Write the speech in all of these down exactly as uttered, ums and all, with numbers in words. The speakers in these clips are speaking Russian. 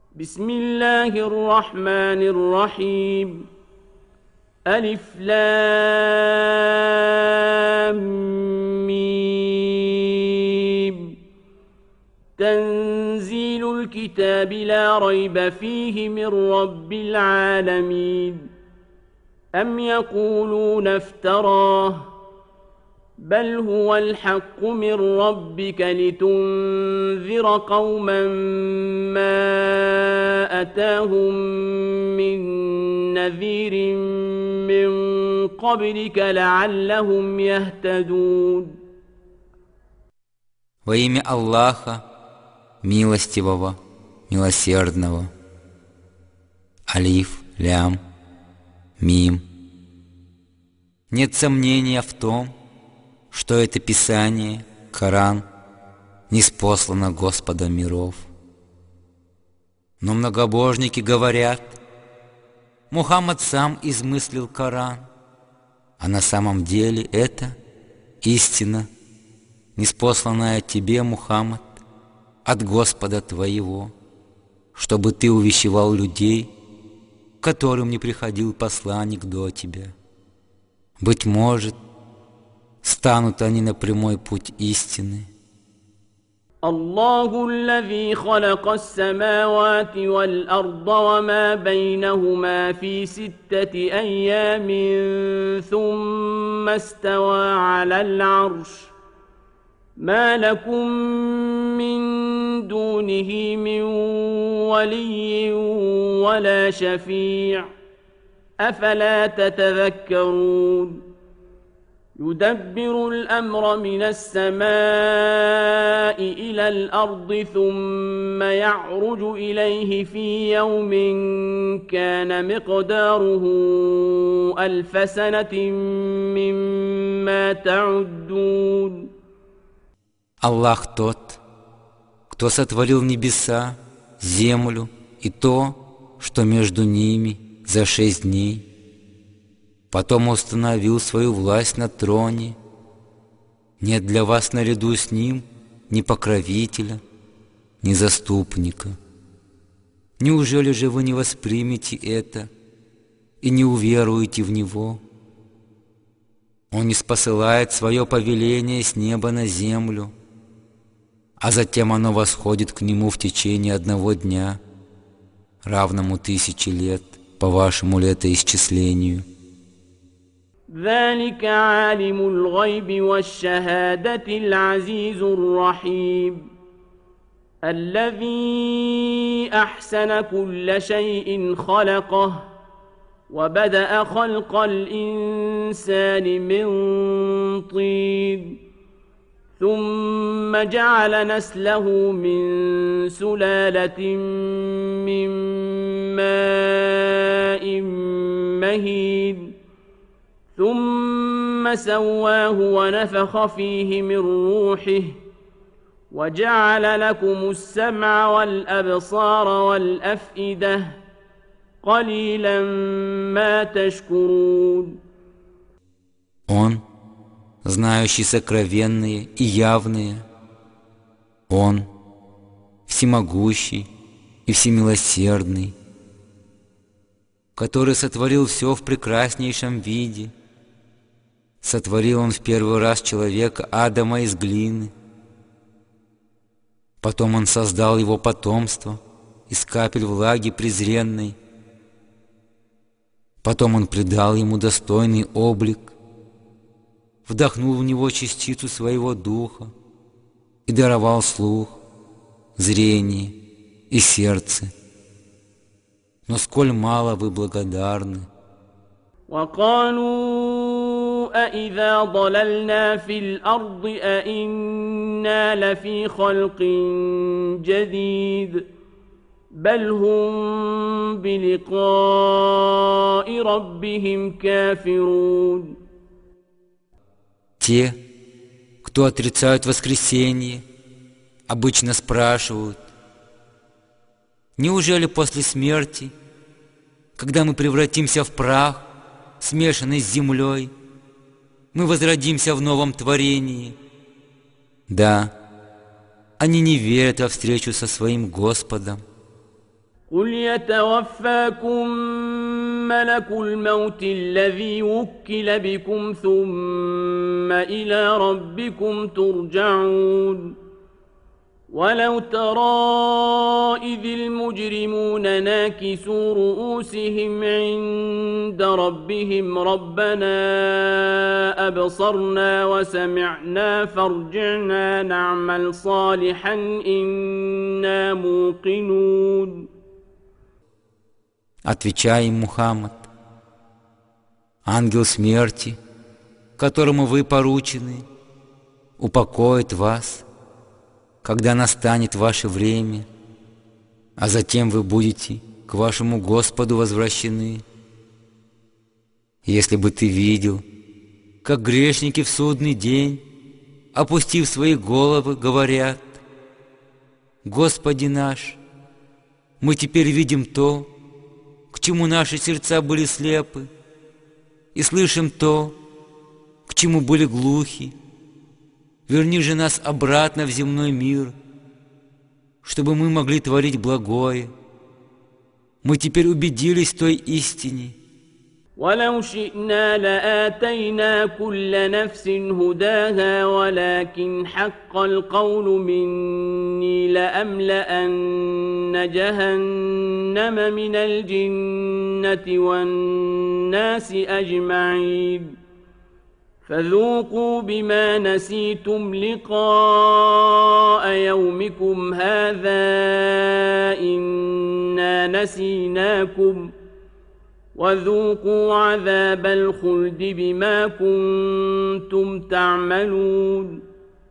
بسم الله الرحمن الرحيم ألف لام ميم تنزيل الكتاب لا ريب فيه من رب العالمين أم يقولون افتراه بل هو الحق من ربك لتنذر قوما ما أتاهم من نذير من قبلك لعلهم يهتدون. Во имя Аллаха, милостивого, милосердного. Алиф, лям, мим. Нет сомнения в том, что это Писание, Коран, ниспослано Господом миров. Но многобожники говорят, Мухаммад сам измыслил Коран, а на самом деле это истина, ниспосланная тебе, Мухаммад, от Господа твоего, чтобы ты увещевал людей, к которым не приходил посланник до тебя. Быть может, станут они на прямой путь истины. الله الذي خلق السماوات والأرض وما بينهما في ستة أيام ثم استوى على العرش ما لكم من دونه من ولي ولا شفيع أفلا تتذكرون. يدبر الأمر من السماء إلى الأرض ثم يعرج إليه في يوم كان مقداره ألف سنة مما تعدون. Аллах тот, кто сотворил небеса, землю и то, что между ними за шесть дней. Потом установил свою власть на троне. Нет для вас наряду с ним ни покровителя, ни заступника. Неужели же вы не воспримете это и не уверуете в него? Он ниспосылает свое повеление с неба на землю, а затем оно восходит к нему в течение одного дня, равному тысяче лет по вашему летоисчислению. ذلك عالم الغيب والشهادة العزيز الرحيم الذي أحسن كل شيء خلقه وبدأ خلق الإنسان من طين ثم جعل نسله من سلالة من ماء مهين ثم سواه ونفخ فيه من روحه وجعل لكم السمع والأبصار والأفئدة قليلا ما تشكرون. Он, знающий сокровенные и явные, Он, всемогущий и всемилосердный, который сотворил все в прекраснейшем виде. Сотворил Он в первый раз человека Адама из глины. Потом Он создал его потомство из капель влаги презренной. Потом Он придал ему достойный облик, вдохнул в него частицу своего духа и даровал слух, зрение и сердце. Но сколь мало вы благодарны. وقالوا أإذا ضللنا في الأرض أإنا لفي خلق جديد بل هم بلقاء ربهم كافرون. Те, кто отрицают воскресение, обычно спрашивают: неужели после смерти, когда мы превратимся в прах, смешанный с землей, мы возродимся в новом творении? Да, они не верят во встречу со своим Господом. قل يتوفاكم ملك الموت الذي وكل بكم ثم إلى ربكم ترجعون ولو ترى إذ المجرمون ناكسوا رؤوسهم عند ربهم ربنا أبصرنا وسمعنا فارجعنا نعمل صالحا إنا موقنون. Отвечай им, Мухаммад, ангел смерти, которому вы поручены, упокоит вас, когда настанет ваше время, а затем вы будете к вашему Господу возвращены. Если бы ты видел, как грешники в судный день, опустив свои головы, говорят: «Господи наш, мы теперь видим то, к чему наши сердца были слепы, и слышим то, к чему были глухи. Верни же нас обратно в земной мир, чтобы мы могли творить благое. Мы теперь убедились в той истине». ولو شئنا لآتينا كل نفس هداها ولكن حق القول مني لأملأن جهنم من الجنة والناس أجمعين فذوقوا بما نسيتم لقاء يومكم هذا إنا نسيناكم وذوقوا عذاب الخلد بما كنتم تعملون.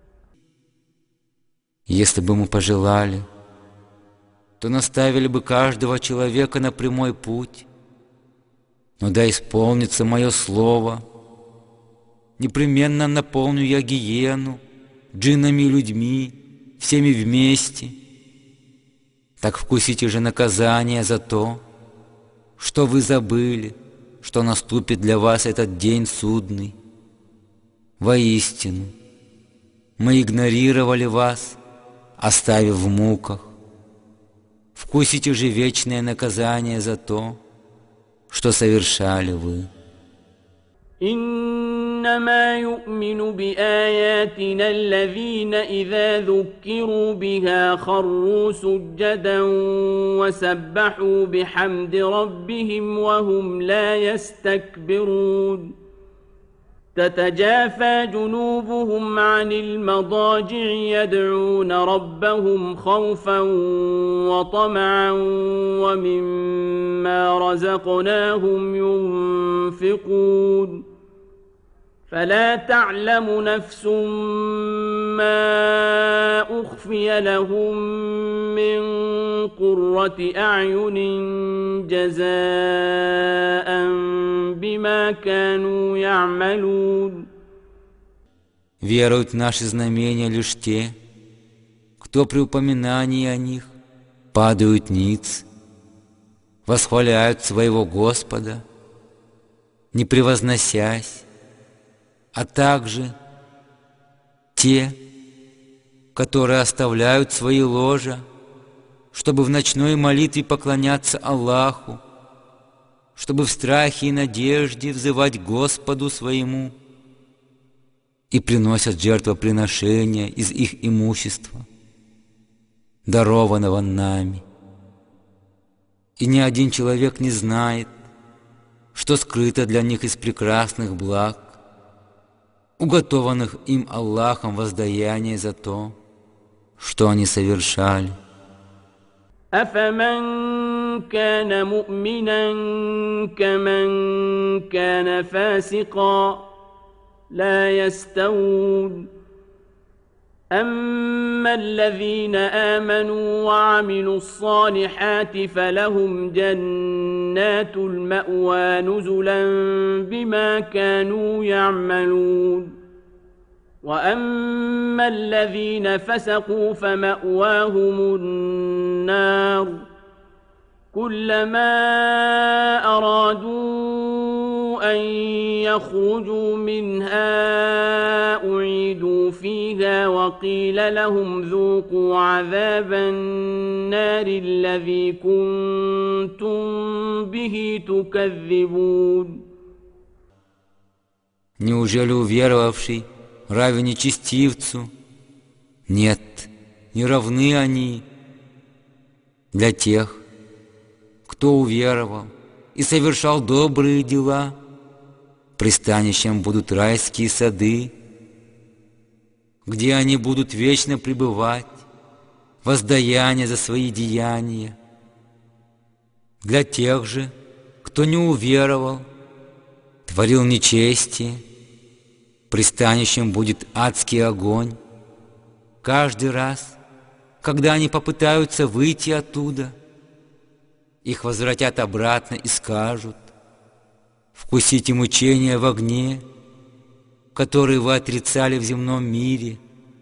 Если бы мы пожелали, то наставили бы каждого человека на прямой путь. Но да исполнится мое слово, непременно наполню я гиену джиннами и людьми, всеми вместе. Так вкусите же наказание за то, что вы забыли, что наступит для вас этот день судный. Воистину, мы игнорировали вас, оставив в муках. Вкусите же вечное наказание за то, что совершали вы. إنما يؤمن بآياتنا الذين إذا ذكروا بها خروا سجدا وسبحوا بحمد ربهم وهم لا يستكبرون تتجافى جنوبهم عن المضاجع يدعون ربهم خوفا وطمعا ومما رزقناهم ينفقون فلا تعلم نفس ما أخفي لهم من قرة أعين جزاء بما كانوا يعملون. Веруют в наши знамения лишь те, кто при упоминании о них падают ниц, восхваляют своего Господа, не превозносясь, а также те, которые оставляют свои ложа, чтобы в ночной молитве поклоняться Аллаху, чтобы в страхе и надежде взывать Господу своему, и приносят жертвоприношения из их имущества, дарованного нами. И ни один человек не знает, что скрыто для них из прекрасных благ, уготованных им Аллахом воздаяние за то, что они совершали. أفمن كان مؤمنا كمن كان فاسقا لا يستوون أما الذين آمنوا وعملوا الصالحات فلهم جنات المأوى نزلا بما كانوا يعملون وأما الذين فسقوا فمأواهم النار كلما أرادوا أن يخرجوا منها أعيدوا فسقوا فيها وقيل لهم ذوقوا عذاب النار الذي كنتم به تكذبون. Неужели уверовавший равен нечестивцу? Нет, не равны они. Для тех, кто уверовал и совершал добрые дела, пристанищем будут райские сады, где они будут вечно пребывать, воздаяние за свои деяния. Для тех же, кто не уверовал, творил нечестие, пристанищем будет адский огонь. Каждый раз, когда они попытаются выйти оттуда, их возвратят обратно и скажут: «Вкусите мучения в огне, которые вы отрицали в земном мире».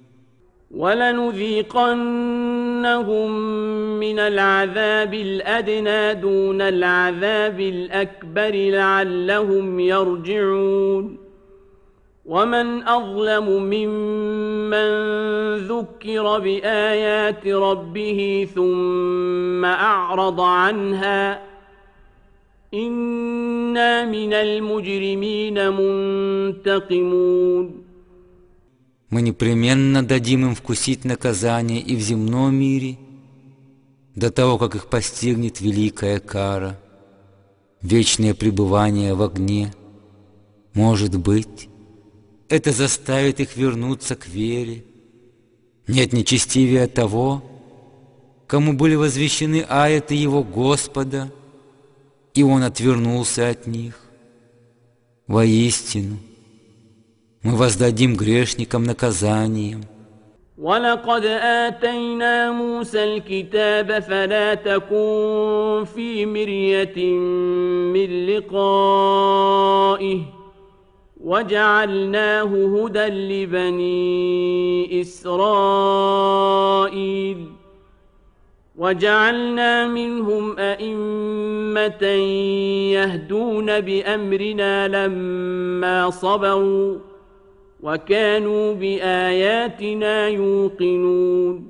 وَلَنُذِيقَنَّهُم مِّنَ الْعَذَابِ الْأَدْنَىٰ دُونَ الْعَذَابِ الْأَكْبَرِ لَعَلَّهُمْ يَرْجِعُونَ. وَمَنْ أَظْلَمُ مِمَّن ذُكِّرَ بِآيَاتِ رَبِّهِ ثُمَّ أَعْرَضَ عَنْهَا إِنَّا مِنَ الْمُجْرِمِينَ مُنْتَقِمُونَ. Мы непременно дадим им вкусить наказание и в земном мире, до того, как их постигнет великая кара, вечное пребывание в огне. Может быть, это заставит их вернуться к вере. Нет нечестивее того, кому были возвещены аяты его Господа, и он отвернулся от них. Воистину, мы воздадим грешникам наказанием. وَلَقَدْ آتَيْنَا مُوسَى الْكِتَابَ فَلَا تَكُنْ فِي مِرْيَةٍ مِّن لِقَائِهِ وَجَعَلْنَاهُ هُدًى لِبَنِي إِسْرَائِيلَ وَجَعَلْنَا مِنْهُمْ أَئِمَّةً يَهْدُونَ بِأَمْرِنَا لَمَّا صَبَرُوا وَكَانُوا بِآيَاتِنَا يُوقِنُونَ.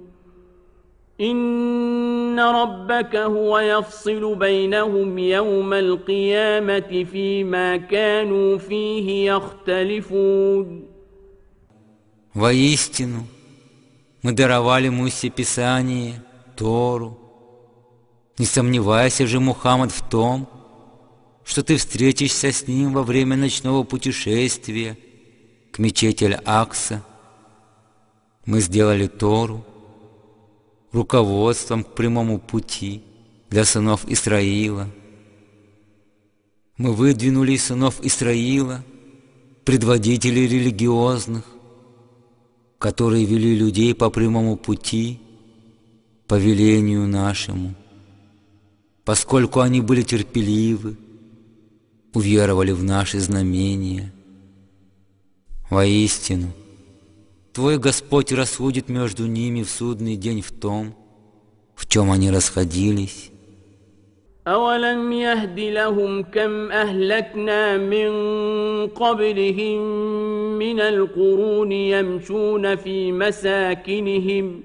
إِنَّ رَبَّكَ هُوَ يَفْصِلُ بَيْنَهُمْ يَوْمَ الْقِيَامَةِ فِيمَا كَانُوا فِيهِ يَخْتَلِفُونَ. Воистину, мы даровали Мусе Писание, Тору. Не сомневайся же, Мухаммад, в том, что ты встретишься с ним во время ночного путешествия к мечети Аль-Акса. Мы сделали Тору руководством к прямому пути для сынов Исраила. Мы выдвинули из сынов Исраила предводителей религиозных, которые вели людей по прямому пути, по велению нашему, поскольку они были терпеливы, уверовали в наши знамения. Воистину, Твой Господь рассудит между ними в судный день в том, в чем они расходились. أَوَلَمْ يَهْدِ لَهُمْ كَمْ أَهْلَكْنَا مِنْ قَبْلِهِمْ مِنَ الْقُرُونِ يَمْشُونَ فِي مَسَاكِنِهِمْ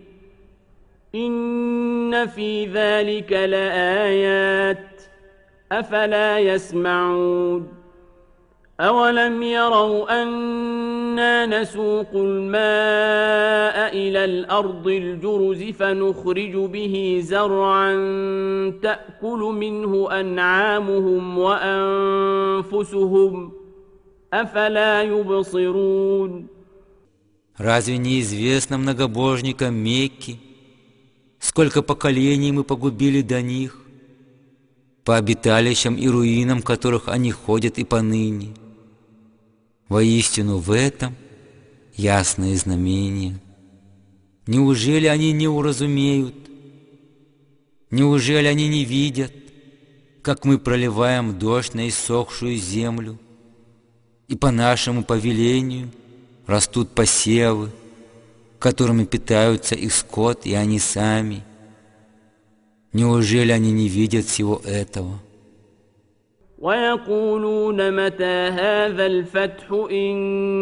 إِنَّ فِي ذَلِكَ لَآيَاتٍ أَفَلَا يَسْمَعُونَ. أَوَلَمْ يَرَوْا أَنَّا نَسُوقُ الْمَاءَ إِلَى الْأَرْضِ الْجُرُزِ فَنُخْرِجُ بِهِ زَرْعًا تَأْكُلُ مِنْهُ أَنْعَامُهُمْ وَأَنْفُسُهُمْ أَفَلَا يُبْصِرُونَ. Разве не известно многобожникам Мекки, сколько поколений мы погубили до них, по обиталищам и руинам которых они ходят и поныне? Воистину в этом ясное знамение. Неужели они не уразумеют? Неужели они не видят, как мы проливаем дождь на иссохшую землю, и по нашему повелению растут посевы, которыми питаются их скот и они сами? Неужели они не видят всего этого? ويقولون متى هذا الفتح إن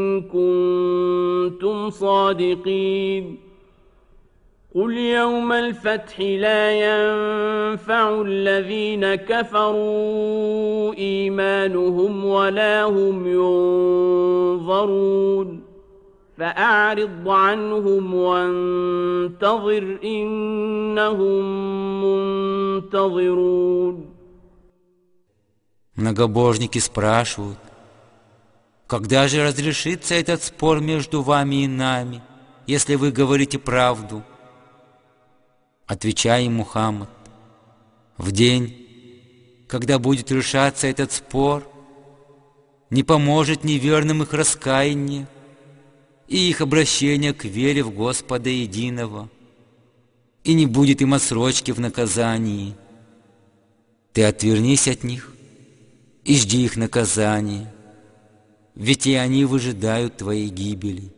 كنتم صادقين قل يوم الفتح لا ينفع الذين كفروا إيمانهم ولا هم ينظرون فأعرض عنهم وانتظر إنهم منتظرون. Многобожники спрашивают, когда же разрешится этот спор между вами и нами, если вы говорите правду? Отвечай им, Мухаммад, в день, когда будет решаться этот спор, не поможет неверным их раскаяние и их обращение к вере в Господа Единого, и не будет им отсрочки в наказании. Ты отвернись от них и жди их наказания, ведь и они выжидают твоей гибели.